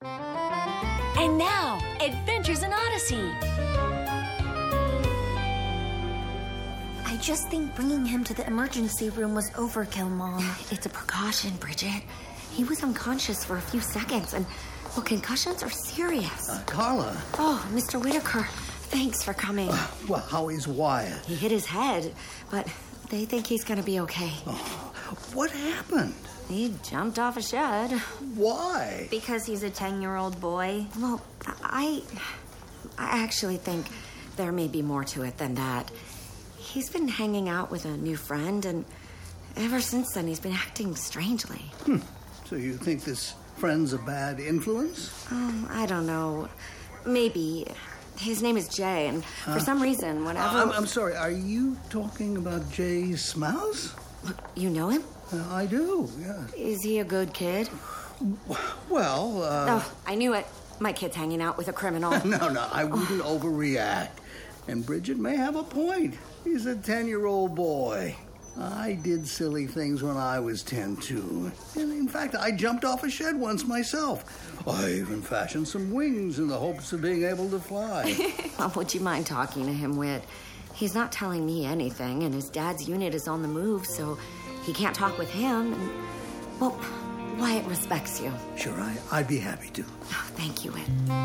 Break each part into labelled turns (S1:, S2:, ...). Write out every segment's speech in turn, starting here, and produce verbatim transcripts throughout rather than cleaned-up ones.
S1: And now, Adventures in Odyssey.
S2: I just think bringing him to the emergency room was overkill, Mom.
S3: It's a precaution, Bridget. He was unconscious for a few seconds, and, well, concussions are serious.
S4: Uh, Carla.
S3: Oh, Mister Whitaker, thanks for coming.
S4: Uh, well, how is Wyatt?
S3: He hit his head, but they think he's going to be okay.
S4: Oh, what happened?
S3: He jumped off a shed.
S4: Why?
S2: Because he's a ten-year-old boy.
S3: Well, I... I actually think there may be more to it than that. He's been hanging out with a new friend, and ever since then, he's been acting strangely.
S4: Hmm. So you think this friend's a bad influence?
S3: Oh, I don't know. Maybe. His name is Jay, and for uh, some reason, whenever...
S4: Uh, I'm, I'm sorry, are you talking about Jay Smouse?
S3: You know him?
S4: Uh, I do, yeah.
S3: Is he a good kid?
S4: Well, uh...
S3: Oh, I knew it. My kid's hanging out with a criminal.
S4: no, no, I wouldn't overreact. And Bridget may have a point. He's a ten-year-old boy. I did silly things when I was ten, too. And in fact, I jumped off a shed once myself. I even fashioned some wings in the hopes of being able to fly.
S3: Well, would you mind talking to him, Whit? He's not telling me anything, and his dad's unit is on the move, so he can't talk with him. And, well, Wyatt respects you.
S4: Sure, I, I'd be happy to.
S3: Oh, thank you, Whit.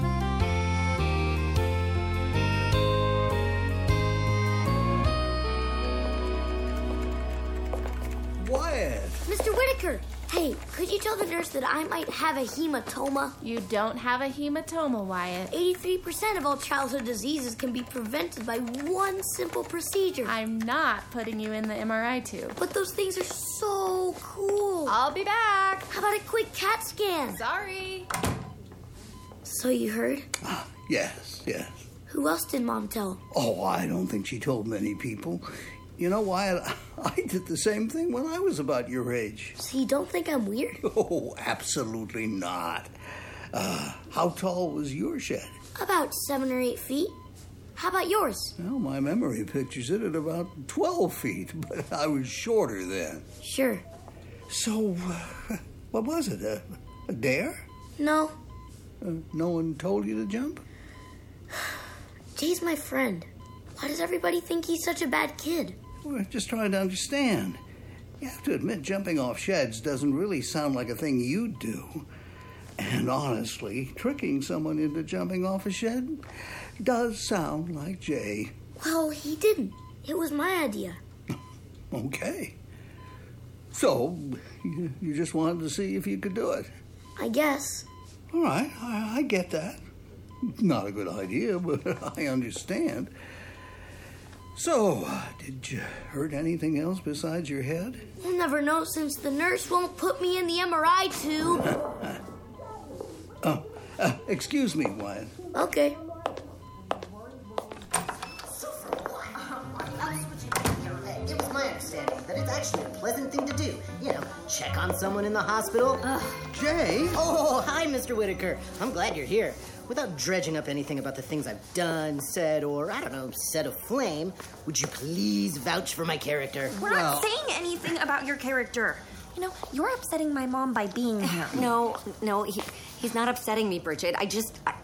S4: Wyatt!
S5: Mister Whitaker! Hey, could you tell the nurse that I might have a hematoma?
S6: You don't have a hematoma, Wyatt.
S5: eighty-three percent of all childhood diseases can be prevented by one simple procedure.
S6: I'm not putting you in the M R I tube.
S5: But those things are so cool.
S6: I'll be back.
S5: How about a quick CAT scan?
S6: Sorry.
S5: So you heard?
S4: Ah, yes, yes.
S5: Who else did Mom tell?
S4: Oh, I don't think she told many people. You know, Wyatt, I did the same thing when I was about your age.
S5: So you don't think I'm weird?
S4: Oh, absolutely not. Uh, how tall was your shed?
S5: About seven or eight feet. How about yours?
S4: Well, my memory pictures it at about twelve feet, but I was shorter then.
S5: Sure.
S4: So, uh, what was it, a, a dare?
S5: No.
S4: Uh, no one told you to jump?
S5: Jay's my friend. Why does everybody think he's such a bad kid?
S4: We're just trying to understand. You have to admit, jumping off sheds doesn't really sound like a thing you'd do. And honestly, tricking someone into jumping off a shed does sound like Jay.
S5: Well, he didn't. It was my idea.
S4: Okay. So, you, you just wanted to see if you could do it?
S5: I guess.
S4: All right, I, I get that. Not a good idea, but I understand. So, uh, did you hurt anything else besides your head?
S5: We'll never know since the nurse won't put me in the M R I tube.
S4: oh, uh, excuse me, Wyatt.
S5: Okay.
S7: So for what? It was my understanding that it's actually a pleasant thing to do. You know, check on someone in the hospital.
S5: Uh,
S4: Jay?
S7: Oh, hi, Mister Whitaker. I'm glad you're here. Without dredging up anything about the things I've done, said, or, I don't know, set aflame, would you please vouch for my character?
S2: We're
S4: well,
S2: not saying anything about your character. You know, you're upsetting my mom by being here.
S3: No, no, he, he's not upsetting me, Bridget. I just... I...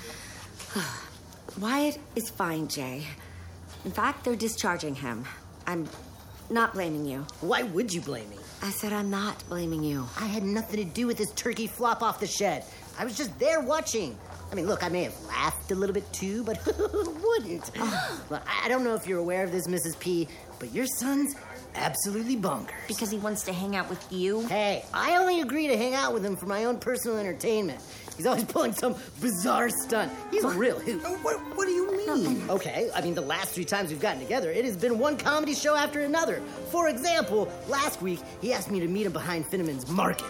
S3: Wyatt is fine, Jay. In fact, they're discharging him. I'm not blaming you.
S7: Why would you blame me?
S3: I said I'm not blaming you.
S7: I had nothing to do with this turkey flop off the shed. I was just there watching. I mean, look, I may have laughed a little bit too, but who wouldn't? Well, I don't know if you're aware of this, Missus P, but your son's absolutely bonkers.
S2: Because he wants to hang out with you?
S7: Hey, I only agree to hang out with him for my own personal entertainment. He's always pulling some bizarre stunt. He's a real hoot.
S4: What, what do you mean?
S7: Okay, I mean, the last three times we've gotten together, it has been one comedy show after another. For example, last week, he asked me to meet him behind Finneman's Market.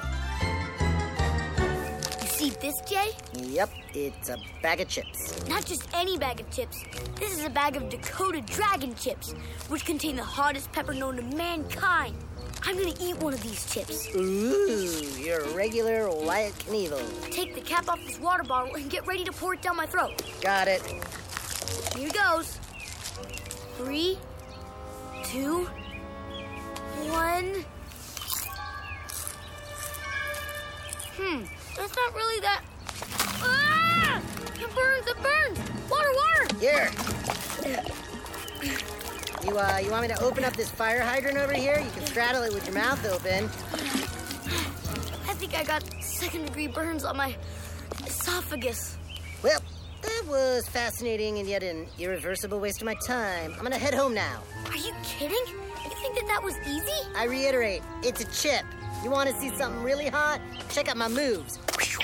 S5: See this, Jay?
S7: Yep, it's a bag of chips.
S5: Not just any bag of chips. This is a bag of Dakota Dragon chips, which contain the hottest pepper known to mankind. I'm gonna eat one of these chips.
S7: Ooh, you're a regular Wyatt Knievel.
S5: Take the cap off this water bottle and get ready to pour it down my throat.
S7: Got it.
S5: Here goes. Three, two, one. Hmm, that's not really that...
S7: Here. You, uh, you want me to open up this fire hydrant over here? You can straddle it with your mouth open.
S5: I think I got second-degree burns on my esophagus.
S7: Well, that was fascinating and yet an irreversible waste of my time. I'm gonna head home now.
S5: Are you kidding? You think that that was easy?
S7: I reiterate, it's a chip. You want to see something really hot? Check out my moves.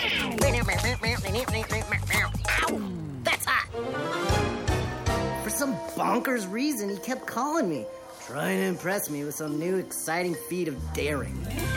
S7: That's hot. For some bonkers reason, he kept calling me, trying to impress me with some new exciting feat of daring.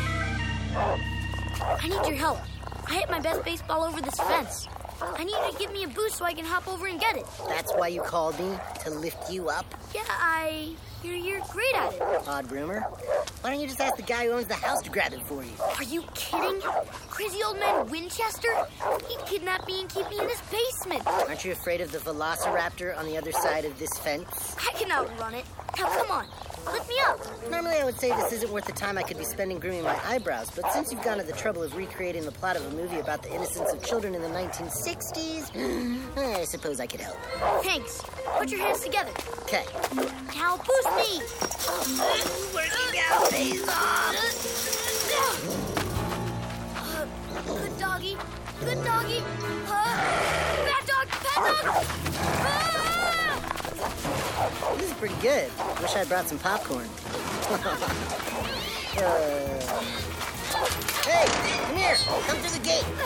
S5: I need your help. I hit my best baseball over this fence. I need you to give me a boost so I can hop over and get it.
S7: That's why you called me? To lift you up?
S5: Yeah, I hear you're great at it.
S7: Odd rumor. Why don't you just ask the guy who owns the house to grab it for you?
S5: Are you kidding? Crazy old man Winchester? He'd kidnap me and keep me in his basement.
S7: Aren't you afraid of the velociraptor on the other side of this fence?
S5: I can outrun it. Now, come on. Lift me up.
S7: Normally I would say this isn't worth the time I could be spending grooming my eyebrows, but since you've gone to the trouble of recreating the plot of a movie about the innocence of children in the nineteen sixties, I suppose I could help.
S5: Thanks. Put your hands together.
S7: Okay.
S5: Now boost me.
S7: Working out pays off.
S5: Uh, good doggy. Good doggy. Uh, bad dog. Bad dog. Ah!
S7: This is pretty good. Wish I'd brought some popcorn. uh... Hey, come here. Come through the gate.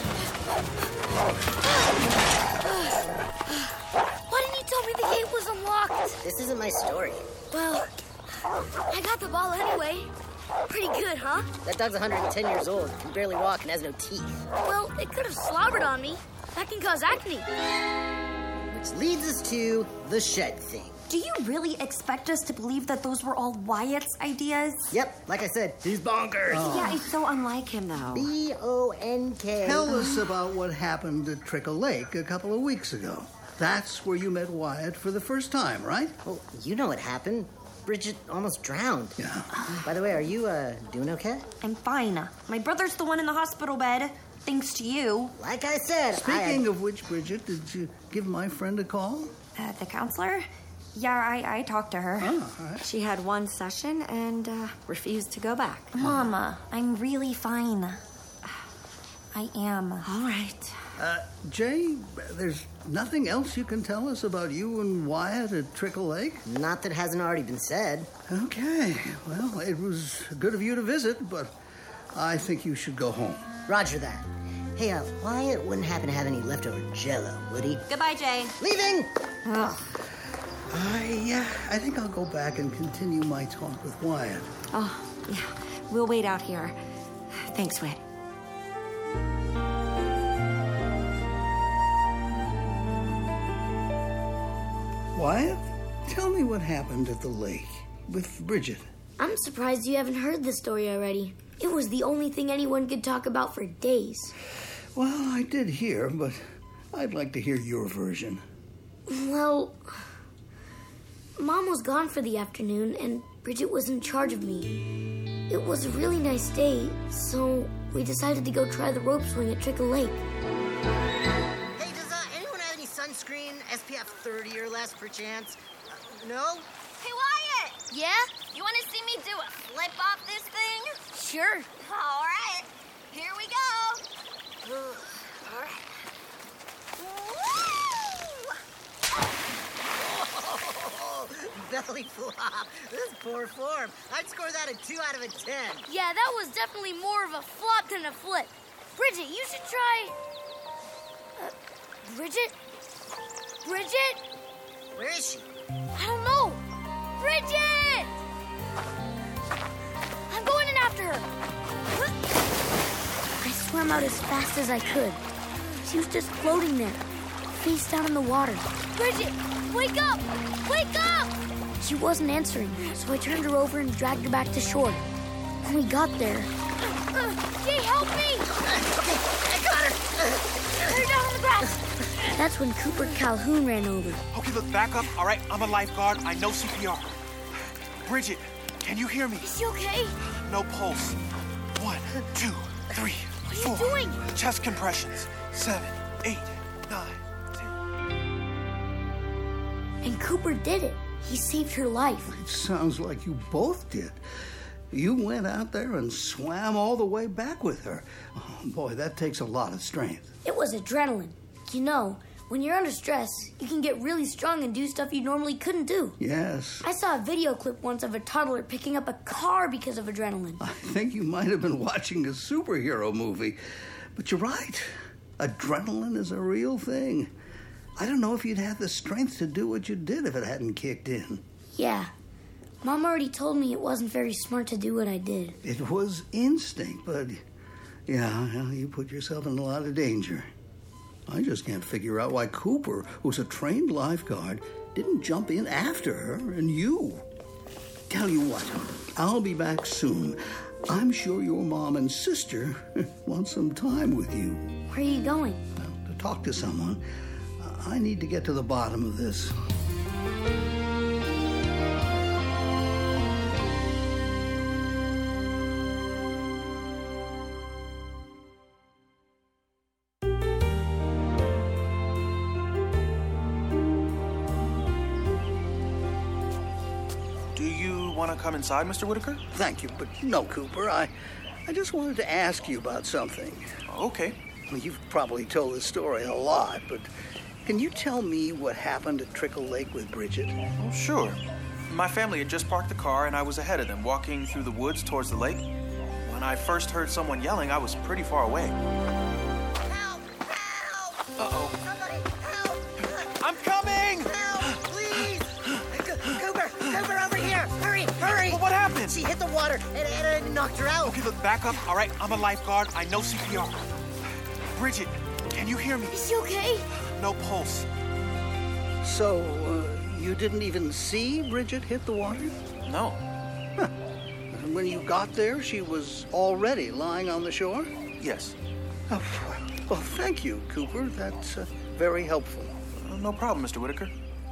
S5: Why didn't you tell me the gate was unlocked?
S7: This isn't my story.
S5: Well, I got the ball anyway. Pretty good, huh?
S7: That dog's one hundred ten years old, can barely walk, and has no teeth.
S5: Well, it could have slobbered on me. That can cause acne.
S7: Which leads us to the shed thing.
S2: Do you really expect us to believe that those were all Wyatt's ideas?
S7: Yep, like I said, he's bonkers.
S3: Oh. Yeah, it's so unlike him, though.
S7: B O N K.
S4: Tell us about what happened at Trickle Lake a couple of weeks ago. That's where you met Wyatt for the first time, right?
S7: Well, you know what happened. Bridget almost drowned.
S4: Yeah.
S7: By the way, are you, uh, doing okay?
S2: I'm fine. My brother's the one in the hospital bed, thanks to you.
S7: Like I said,
S4: Speaking
S7: I...
S4: of which, Bridget, did you give my friend a call?
S2: Uh, the counselor? Yeah, I, I talked to her.
S4: Oh, all right.
S3: She had one session and uh, refused to go back.
S2: Mama, I'm really fine. I am.
S3: All right.
S4: Uh, Jay, there's nothing else you can tell us about you and Wyatt at Trickle Lake?
S7: Not that hasn't already been said.
S4: Okay. Well, it was good of you to visit, but I think you should go home.
S7: Roger that. Hey, uh, Wyatt wouldn't happen to have any leftover Jell-O, would he?
S2: Goodbye, Jay.
S7: Leaving!
S2: Ugh.
S4: I, uh, I think I'll go back and continue my talk with Wyatt.
S3: Oh, yeah. We'll wait out here. Thanks, Whit.
S4: Wyatt, tell me what happened at the lake with Bridget.
S5: I'm surprised you haven't heard the story already. It was the only thing anyone could talk about for days.
S4: Well, I did hear, but I'd like to hear your version.
S5: Well, Mom was gone for the afternoon, and Bridget was in charge of me. It was a really nice day, so we decided to go try the rope swing at Trickle Lake.
S7: Hey, does uh, anyone have any sunscreen, S P F thirty or less, perchance? Uh, no?
S8: Hey, Wyatt!
S5: Yeah?
S8: You want to see me do a flip off this thing?
S5: Sure.
S8: All right. Here we go. All right. Woo!
S7: Oh, belly flop. This is poor form. I'd score that a two out of a ten.
S5: Yeah, that was definitely more of a flop than a flip. Bridget, you should try... Uh, Bridget? Bridget?
S7: Where is she?
S5: I don't know. Bridget! I'm going in after her. I swam out as fast as I could. She was just floating there, face down in the water. Bridget, wake up! Wake up! She wasn't answering, so I turned her over and dragged her back to shore. When we got there... Uh, Jay, help me!
S7: Okay, I got her.
S5: Put her down on the grass. That's when Cooper Calhoun ran over.
S9: Okay, look, back up. All right, I'm a lifeguard. I know C P R. Bridget, can you hear me?
S5: Is she okay?
S9: No pulse. One, two, three, four.
S5: What are you doing?
S9: Chest compressions. Seven, eight, nine, ten.
S5: And Cooper did it. He saved her life.
S4: It sounds like you both did. You went out there and swam all the way back with her. Oh, boy, that takes a lot of strength.
S5: It was adrenaline. You know, when you're under stress, you can get really strong and do stuff you normally couldn't do.
S4: Yes.
S5: I saw a video clip once of a toddler picking up a car because of adrenaline.
S4: I think you might have been watching a superhero movie. But you're right. Adrenaline is a real thing. I don't know if you'd have the strength to do what you did if it hadn't kicked in.
S5: Yeah. Mom already told me it wasn't very smart to do what I did.
S4: It was instinct, but yeah, well, you put yourself in a lot of danger. I just can't figure out why Cooper, who's a trained lifeguard, didn't jump in after her and you. Tell you what, I'll be back soon. I'm sure your mom and sister want some time with you.
S5: Where are you going?
S4: Well, to talk to someone. I need to get to the bottom of this.
S9: Do you want to come inside, Mister Whitaker?
S4: Thank you, but no, Cooper. I, I just wanted to ask you about something.
S9: Okay.
S4: Well, you've probably told this story a lot, but can you tell me what happened at Trickle Lake with Bridget?
S9: Oh, sure. My family had just parked the car, and I was ahead of them, walking through the woods towards the lake. When I first heard someone yelling, I was pretty far away.
S7: Help! Help!
S9: Uh-oh.
S7: Somebody help!
S9: I'm coming!
S7: Help, please! Co- Cooper! Cooper, over here! Hurry! Hurry!
S9: Well, what happened?
S7: She hit the water and, and it knocked her out.
S9: Okay, look, back up. All right, I'm a lifeguard. I know C P R. Bridget, can you hear me?
S5: Is she okay?
S9: No pulse.
S4: So, uh, you didn't even see Bridget hit the water?
S9: No.
S4: Huh. And when you got there, she was already lying on the shore?
S9: Yes.
S4: Oh, well, well thank you, Cooper. That's uh, very helpful.
S9: Uh, no problem, Mister Whitaker.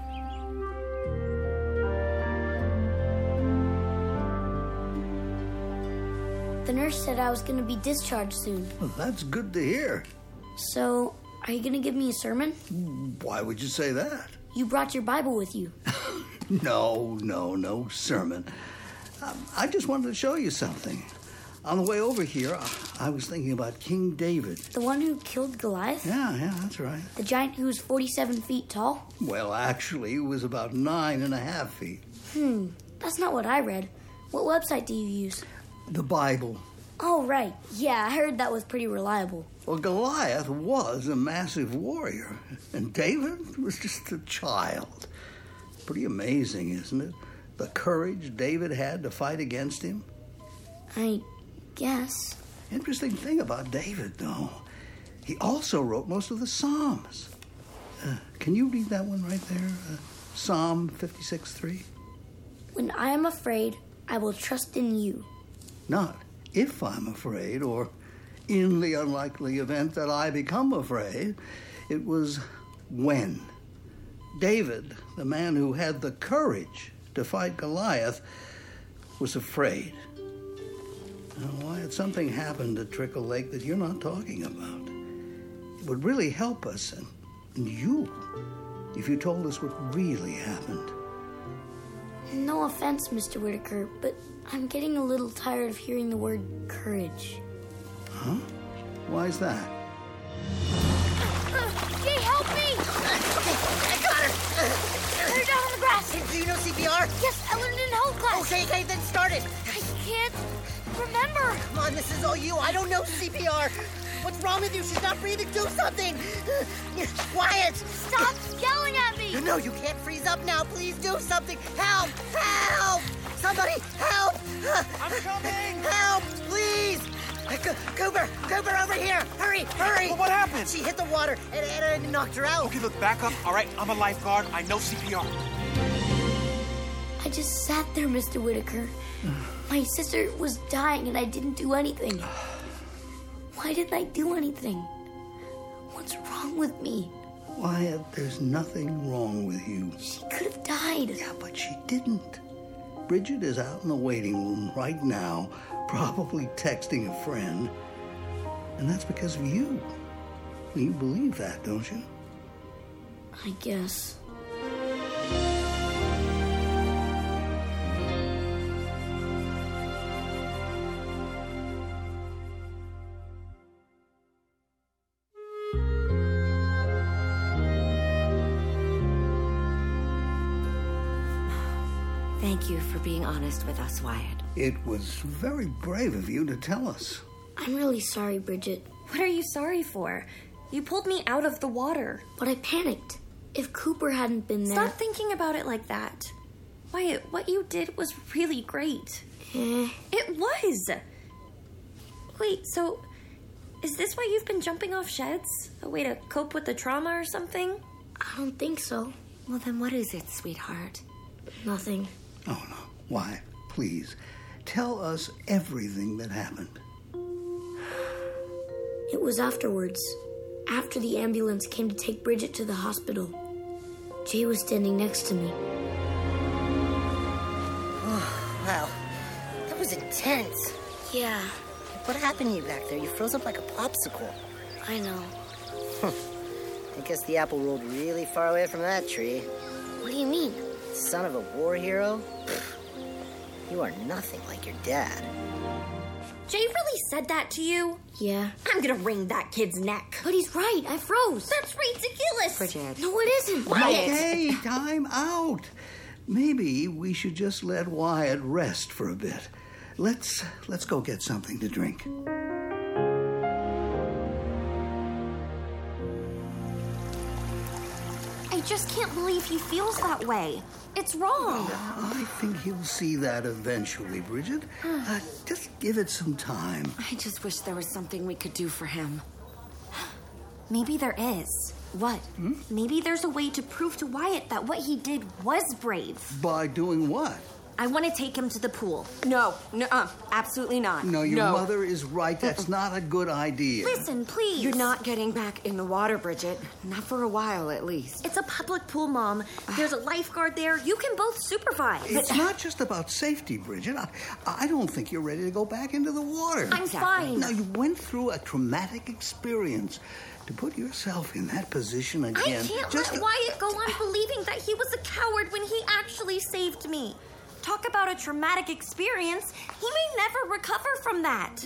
S5: The nurse said I was going to be discharged soon.
S4: Well, that's good to hear.
S5: So, are you going to give me a sermon?
S4: Why would you say that?
S5: You brought your Bible with you.
S4: No, no, no sermon. Um, I just wanted to show you something. On the way over here, I, I was thinking about King David.
S5: The one who killed Goliath?
S4: Yeah, yeah, that's right.
S5: The giant who was forty-seven feet tall?
S4: Well, actually, it was about nine and a half feet.
S5: Hmm, that's not what I read. What website do you use?
S4: The Bible.
S5: Oh, right. Yeah, I heard that was pretty reliable.
S4: Well, Goliath was a massive warrior, and David was just a child. Pretty amazing, isn't it? The courage David had to fight against him.
S5: I guess.
S4: Interesting thing about David, though, he also wrote most of the Psalms. Uh, can you read that one right there? Uh, Psalm fifty-six three?
S5: When I am afraid, I will trust in you.
S4: Not if I'm afraid, or in the unlikely event that I become afraid. It was when. David, the man who had the courage to fight Goliath, was afraid. Now, why had something happened at Trickle Lake that you're not talking about? It would really help us, and, and you, if you told us what really happened.
S5: No offense, Mister Whitaker, but I'm getting a little tired of hearing the word courage.
S4: Huh? Why is that?
S5: Uh, Jay, help me!
S7: I got her!
S5: Put her down on the grass!
S7: Do you know C P R?
S5: Yes, I learned it in health class!
S7: Okay, okay, then start it!
S5: I can't remember!
S7: Come on, this is all you. I don't know C P R. What's wrong with you? She's not breathing. Do something! Wyatt!
S5: Stop yelling at me!
S7: No, no, you can't freeze up now. Please do something. Help! Help! Somebody, help!
S9: I'm coming!
S7: Help, please! Co- Cooper! Cooper, over here! Hurry, hurry!
S9: Well, what happened?
S7: She hit the water and, and it knocked her out.
S9: Okay, look, back up. All right, I'm a lifeguard. I know C P R.
S5: I just sat there, Mister Whitaker. My sister was dying and I didn't do anything. Why didn't I do anything? What's wrong with me?
S4: Wyatt, there's nothing wrong with you.
S5: She could have died.
S4: Yeah, but she didn't. Bridget is out in the waiting room right now, probably texting a friend. And that's because of you. You believe that, don't you?
S5: I guess.
S3: Thank you for being honest with us, Wyatt.
S4: It was very brave of you to tell us.
S5: I'm really sorry, Bridget.
S2: What are you sorry for? You pulled me out of the water.
S5: But I panicked. If Cooper hadn't been there...
S2: Stop thinking about it like that. Wyatt, what you did was really great.
S5: Eh.
S2: It was! Wait, so... is this why you've been jumping off sheds? A way to cope with the trauma or something?
S5: I don't think so.
S3: Well, then what is it, sweetheart?
S5: Nothing.
S4: Oh, no. Why? Please, tell us everything that happened.
S5: It was afterwards. After the ambulance came to take Bridget to the hospital. Jay was standing next to me.
S7: Oh, wow. That was intense.
S5: Yeah,
S7: What happened to you back there? You froze up like a popsicle.
S5: I know.
S7: I guess the apple rolled really far away from that tree.
S5: What do you mean?
S7: Son of a war hero? You are nothing like your dad.
S2: Jay really said that to you?
S5: Yeah.
S2: I'm gonna wring that kid's neck.
S5: But he's right, I froze.
S2: That's ridiculous!
S3: Bridget.
S5: No, it isn't.
S4: Okay, time out. Maybe we should just let Wyatt rest for a bit. Let's let's go get something to drink.
S2: I just can't believe he feels that way. It's wrong.
S4: I think he'll see that eventually, Bridget. Uh, just give it some time.
S3: I just wish there was something we could do for him.
S2: Maybe there is.
S3: What?
S4: Hmm?
S2: Maybe there's a way to prove to Wyatt that what he did was brave.
S4: By doing what?
S2: I want to take him to the pool.
S3: No, no, uh, absolutely not.
S4: No, your mother is right. That's not a good idea.
S2: Listen, please.
S3: You're not getting back in the water, Bridget. Not for a while, at least.
S2: It's a public pool, Mom. There's a lifeguard there. You can both supervise.
S4: It's not just about safety, Bridget. I, I don't think you're ready to go back into the water.
S2: I'm fine.
S4: No, you went through a traumatic experience. To put yourself in that position again.
S2: I can't
S4: just
S2: let Wyatt go on believing that he was a coward when he actually saved me. Talk about a traumatic experience. He may never recover from that.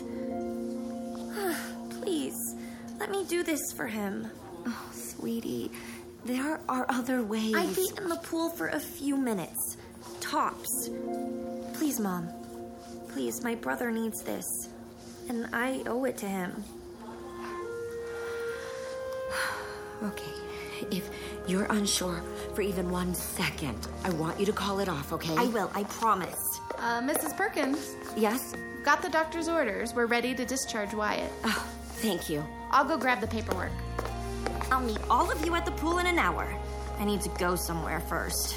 S2: Please, let me do this for him.
S3: Oh, sweetie, there are other ways.
S2: I'd be in the pool for a few minutes. Tops. Please, Mom. Please, my brother needs this. And I owe it to him.
S3: Okay, if you're unsure for even one second, I want you to call it off, okay?
S2: I will, I promise.
S6: Uh, Missus Perkins,
S3: Yes?
S6: got the doctor's orders. We're ready to discharge Wyatt.
S3: Oh, thank you.
S6: I'll go grab the paperwork.
S2: I'll meet all of you at the pool in an hour. I need to go somewhere first.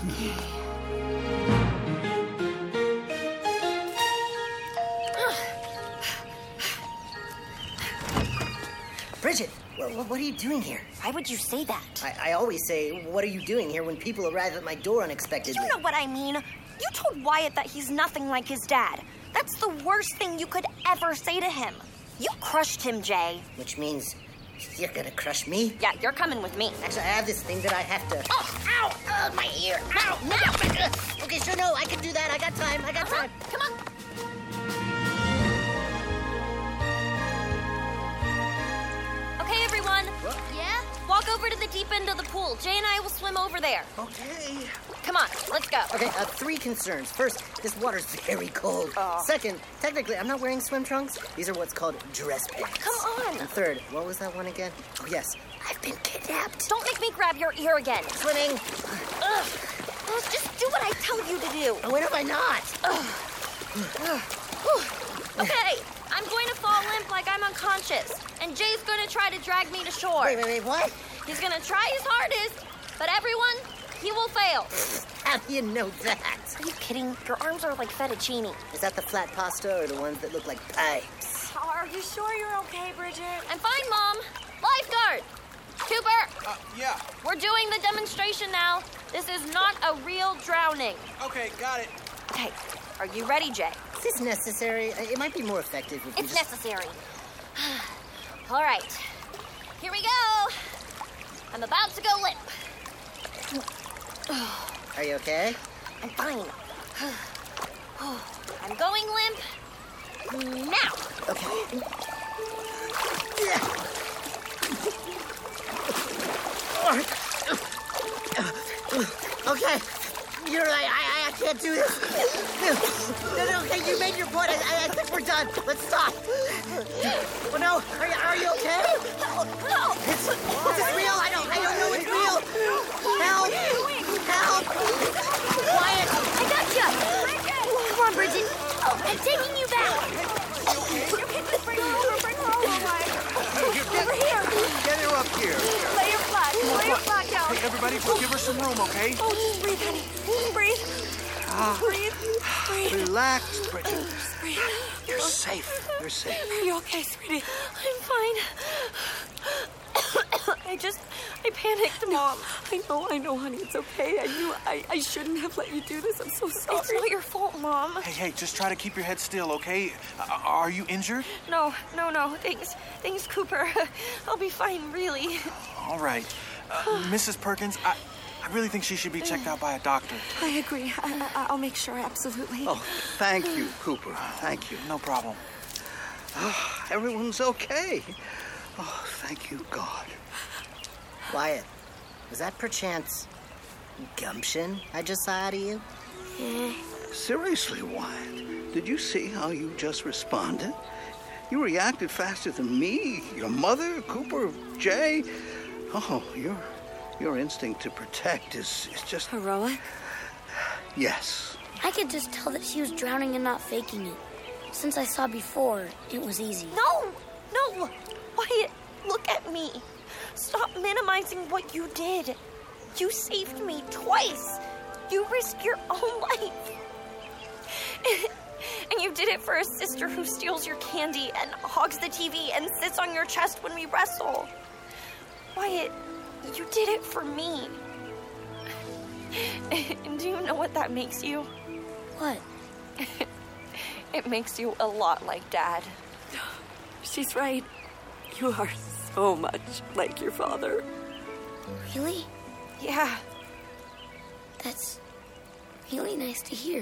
S7: Bridget, what, what are you doing here?
S2: Why would you say that?
S7: I, I always say, what are you doing here when people arrive at my door unexpectedly?
S2: You know what I mean. You told Wyatt that he's nothing like his dad. That's the worst thing you could ever say to him. You crushed him, Jay.
S7: Which means you're gonna crush me?
S2: Yeah, you're coming with me.
S7: Actually, I have this thing that I have to...
S2: Oh, ow!
S7: Oh, my ear! Ow! No! Okay, sure, no, I can do that. I got time. I got time.
S2: Come on. Okay, everyone.
S6: Yeah?
S2: Walk over to the deep end of the pool. Jay and I will swim over there.
S7: Okay.
S2: Come on, let's go.
S7: Okay, uh, three concerns. First, this water's very cold.
S2: Oh.
S7: Second, technically, I'm not wearing swim trunks. These are what's called dress pants.
S2: Come on.
S7: And third, what was that one again? Oh, yes, I've been kidnapped.
S2: Don't make me grab your ear again.
S7: Swimming.
S2: Ugh. Ugh, just do what I tell you to do.
S7: Oh, when have I not?
S2: Okay, I'm going to fall limp like I'm unconscious, and Jay's going to try to drag me to shore.
S7: Wait, wait, wait, what?
S2: He's going to try his hardest, but everyone, he will fail.
S7: How do you know that?
S2: Are you kidding? Your arms are like fettuccine.
S7: Is that the flat pasta or the ones that look like pipes?
S2: Are you sure you're okay, Bridget? I'm fine, Mom. Lifeguard! Cooper!
S9: Uh, yeah.
S2: We're doing the demonstration now. This is not a real drowning.
S9: Okay, got it.
S2: Okay, are you ready, Jay?
S7: Is this necessary? Uh, It might be more effective if we
S2: It's
S7: just...
S2: necessary. All right, here we go. I'm about to go limp.
S7: Are you okay?
S2: I'm fine. I'm going limp now.
S7: Okay. Yeah. Okay. You're right. I, I can't can't do this. No, no, okay, you made your point. I, I, I think we're done. Let's stop. Oh, no. Are you, are you okay?
S2: Help! Help!
S7: It's, it's real. I don't, I don't know it's real. Help! Help! Quiet!
S5: I got you. Come on, Bridget. Oh, I'm taking you back.
S2: Bring her over, bring her over, Mike. Over here.
S9: Get her up here.
S2: Lay her flat. Lay her flat down.
S9: Hey, everybody, give her some room, okay?
S2: Oh, just breathe, honey. Breathe.
S9: Ah.
S2: Breathe. Breathe.
S9: Relax, Bridget.
S2: Just breathe.
S9: You're safe. You're safe.
S2: Are you okay, sweetie? I'm fine. I just, I panicked, Mom.
S10: I know, I know, honey. It's okay. I knew I, I shouldn't have let you do this. I'm so sorry.
S2: It's not your fault, Mom.
S9: Hey, hey, just try to keep your head still, okay? Uh, are you injured?
S2: No, no, no. Thanks. Thanks, Cooper. I'll be fine, really.
S9: All right. Uh, Missus Perkins, I, I really think she should be checked out by a doctor.
S10: I agree. I, I, I'll make sure, absolutely.
S4: Oh, thank you, Cooper. Thank you.
S9: No problem.
S4: Oh, everyone's okay. Oh, thank you, God.
S7: Wyatt, was that perchance gumption I just saw out of you?
S4: Seriously, Wyatt, did you see how you just responded? You reacted faster than me, your mother, Cooper, Jay. Oh, your your instinct to protect is, is just...
S10: Heroic?
S4: Yes.
S5: I could just tell that she was drowning and not faking it. Since I saw before, it was easy.
S2: No, no. Wyatt, look at me. Stop minimizing what you did. You saved me twice. You risked your own life. And you did it for a sister who steals your candy and hogs the T V and sits on your chest when we wrestle. Wyatt, you did it for me. And do you know what that makes you?
S5: What?
S2: It makes you a lot like Dad.
S10: She's right. You are so much like your father.
S5: Really?
S2: Yeah.
S5: That's really nice to hear.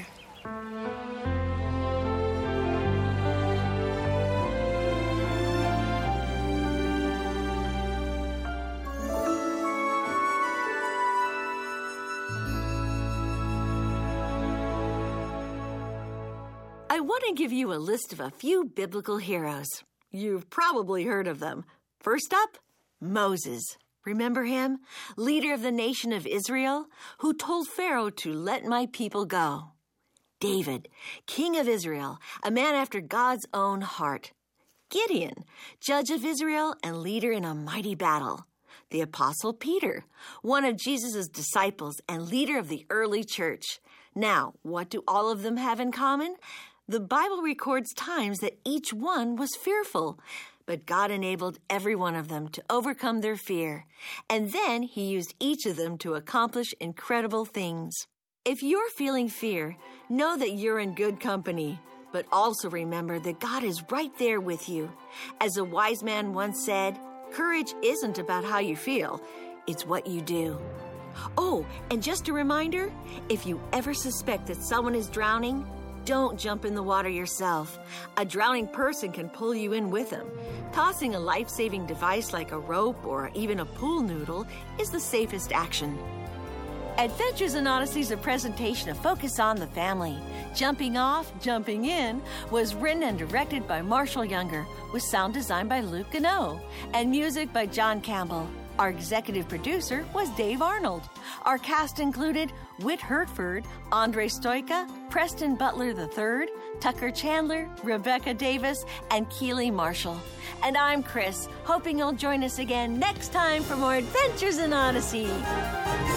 S10: I want to give you a list of a few biblical heroes. You've probably heard of them. First up, Moses. Remember him? Leader of the nation of Israel, who told Pharaoh to let my people go. David, king of Israel, a man after God's own heart. Gideon, judge of Israel and leader in a mighty battle. The Apostle Peter, one of Jesus' disciples and leader of the early church. Now, what do all of them have in common? The Bible records times that each one was fearful, but God enabled every one of them to overcome their fear, and then He used each of them to accomplish incredible things. If you're feeling fear, know that you're in good company, but also remember that God is right there with you. As a wise man once said, courage isn't about how you feel, it's what you do. Oh, and just a reminder, if you ever suspect that someone is drowning, don't jump in the water yourself. A drowning person can pull you in with them. Tossing a life-saving device like a rope or even a pool noodle is the safest action. Adventures in Odyssey is a presentation of Focus on the Family. Jumping Off, Jumping In was written and directed by Marshall Younger, with sound design by Luke Gano, and music by John Campbell. Our executive producer was Dave Arnold. Our cast included Whit Hertford, Andre Stoika, Preston Butler the third, Tucker Chandler, Rebecca Davis, and Keely Marshall. And I'm Chris, hoping you'll join us again next time for more Adventures in Odyssey.